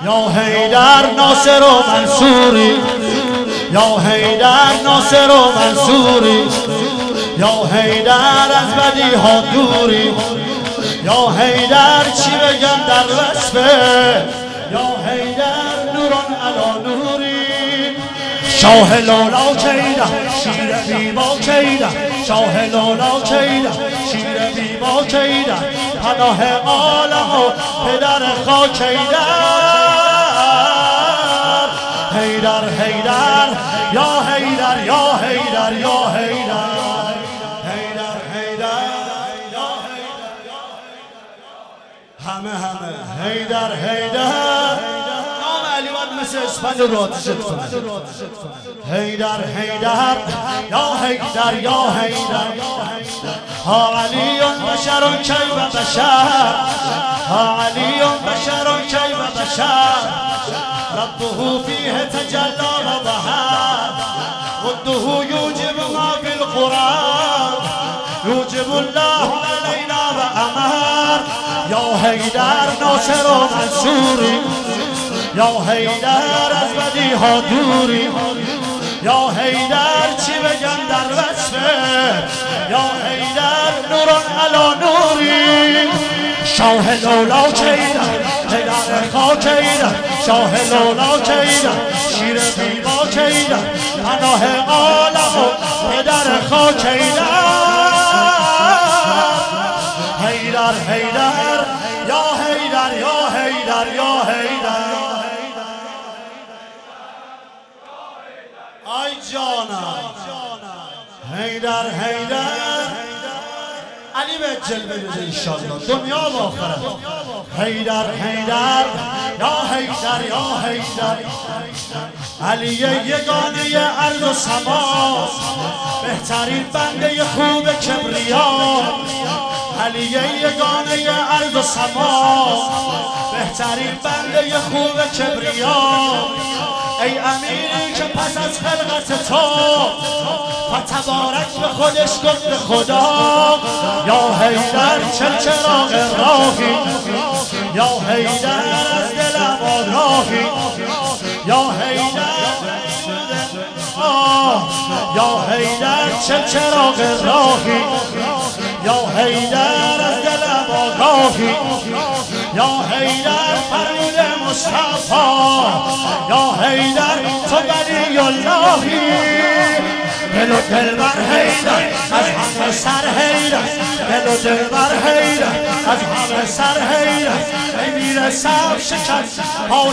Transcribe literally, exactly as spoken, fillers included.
یا حیدر ناصر و منصوری، یا حیدر ناصر و منصوری، یا حیدر از بدی ها دوری، یا حیدر چی بگم در وصفه، یا حیدر نوران علا نوری. شاه لالا کیده شیر بیبا کیده، شاه لالا کیده شیر بیبا کیده، پناه عالم و پدر خاکیده. حیدر حیدر یا حیدر یا حیدر یا حیدر، حیدر حیدر یا حیدر، همه همه حیدر حیدر. نام علی باید مثل اسفند رو آتیشت کنه. حیدر حیدر یا حیدر یا حیدر، ها علی بشر کیف بشر، ها علی بشر کیف بشر، ربه فيه تجلى وظهر، ضده يوجب ما في القرآن، يوجب الله علينا وأمر. يا حیدر ناصر و منصوری، یا حیدر از بدی ها دوری، یا حیدر چی بگم در وصفه، یا حیدر نوران علا نوری. شاه لالا کیده پدر خاکیده، شاه لالا کیده شیر بیبا کیده، پناه عالم و پدر خاکیده. حیدر حیدر یا حیدر یا حیدر یا حیدر. آی جانم حیدر حیدر، علی به جلوه بده انشالله دنیا و آخرت. حیدر حیدر یا حیدر یا حیدر، علی یگانه ارض و سما، بهترین بنده خوب کبریا. علی یگانه ارض و سما، بهترین بنده خوب کبریا. ای امیری که پس از خلقت تو فتبارک به خودش گفت به خدا. یا حیدر چل چراغ راهی، یا حیدر از دلم آراهی، یا حیدر یا حیدر چل چراغ راهی، یا حیدر از دلم آراهی، یا حیدر فرمود مصطفی، یا حیدر تو ولی اللهی. دل و دل بر حیدر از همه سر حیدر، دل و دل بر حیدر از همه سر حیدر. ای میرسم شکست پا